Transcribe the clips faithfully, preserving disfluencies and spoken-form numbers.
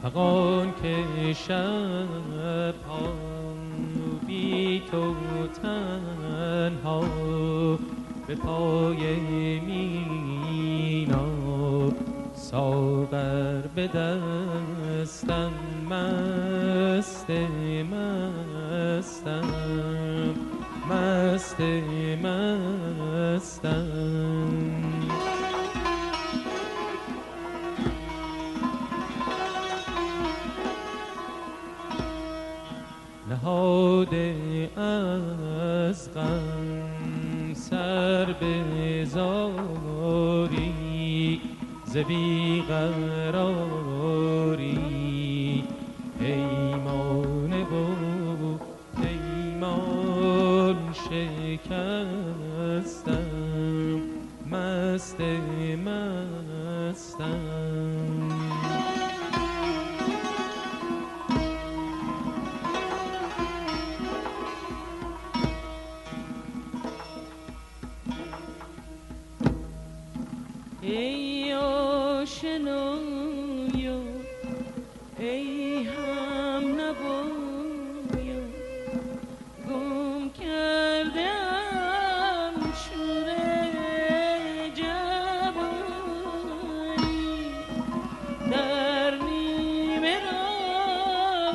فغان که شب ها بی تو تنها به پای مینا ساغر به دستم مست مستم مست مستم نهاده از غم سر به زاری ز بیقراری پیمانه و پیمان شکستم مست مستم ای آشنایا ای هم نوایا گم کردم شور جوانی در نیمه راه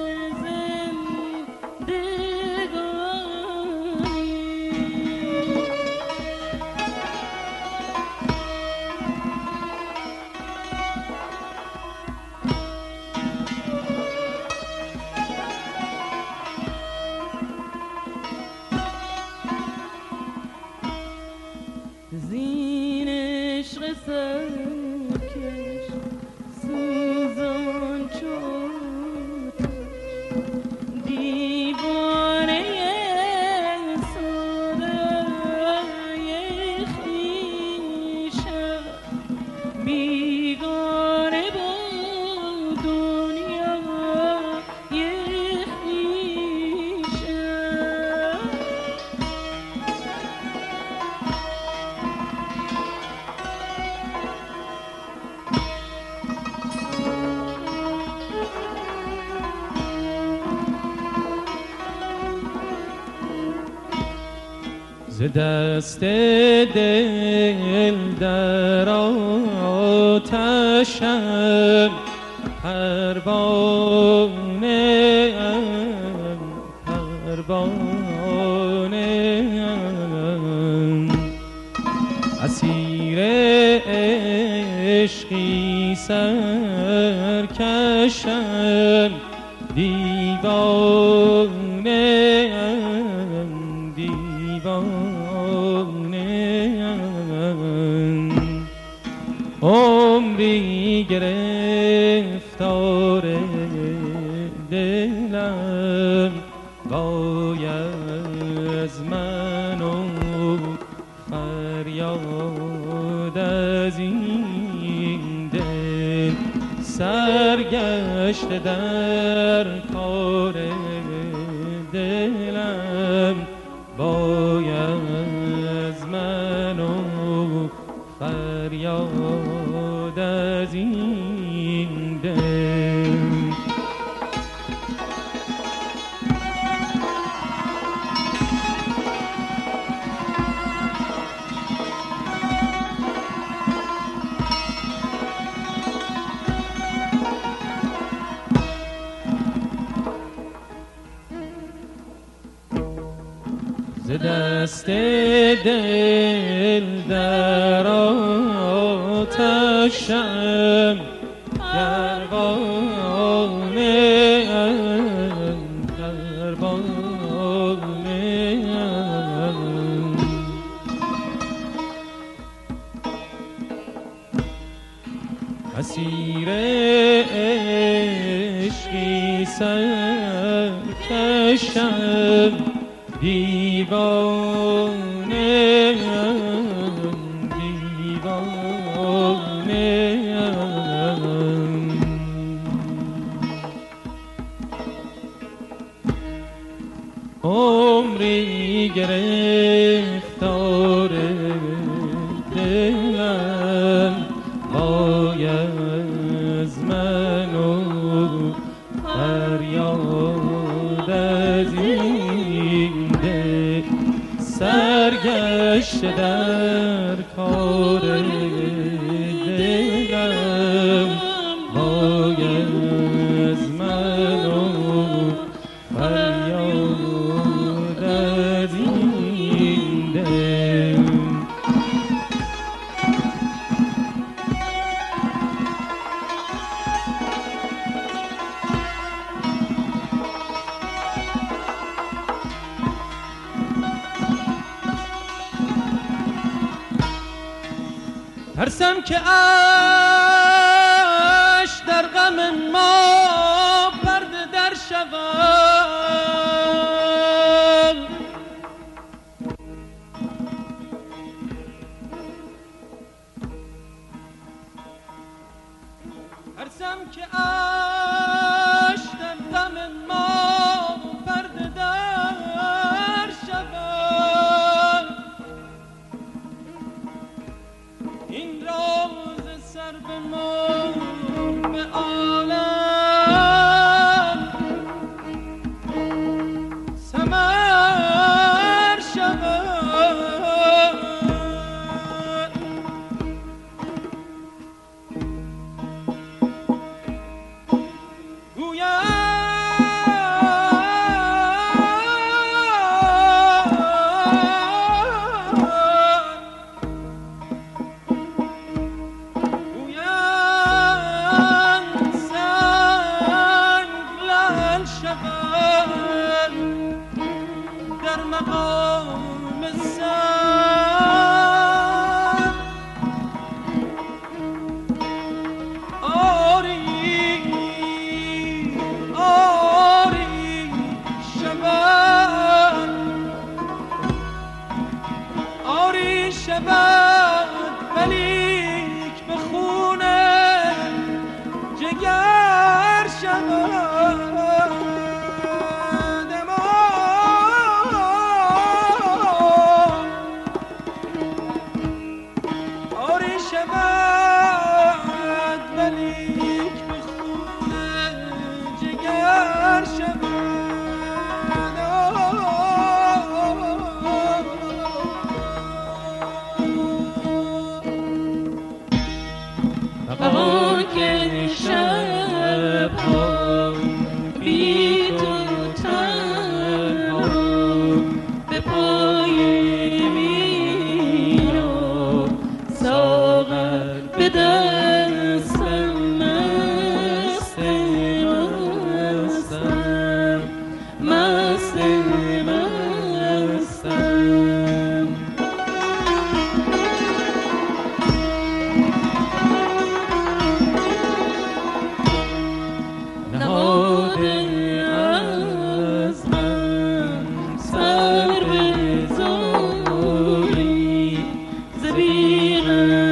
زین عشق سرکش سوزان چوتش دیوانه سودای خویشم بیگانه با دنیای خویشم ز دست دل در آتشم پروانه ام پروانه ام اسیر عشقی سرکشم دیوانه ام دیوانه ام عمری گرفتار دلم باید از من و فریاد از این دل سرگشته در کار دلم باید از من و فریاد از این دل ز دست دل در آتشم پروانه ام پروانه ام اسیر عشقی سرکشم دیوانه ام دیوانه ام عمری گرفتار دلم باید از من و فریاد از این دل سرگشته در کار دلم وای از من و فریاد از این دل. ترسم که اش در غم ما پرده در شود، ترسم که اش در غم ما پرده در شود. این راز سر به ما به عالم سمر شود. گویم در مقام سر آری آری شود، آری شود ولیک به خون جگر شود. شود ولیک به خون جگر شود. بهار که شب‌ها بی تو تنها به پای میرم، ساغر به دستم مست مستم، مست مستم. نهاده از من سر به زاری زبیرم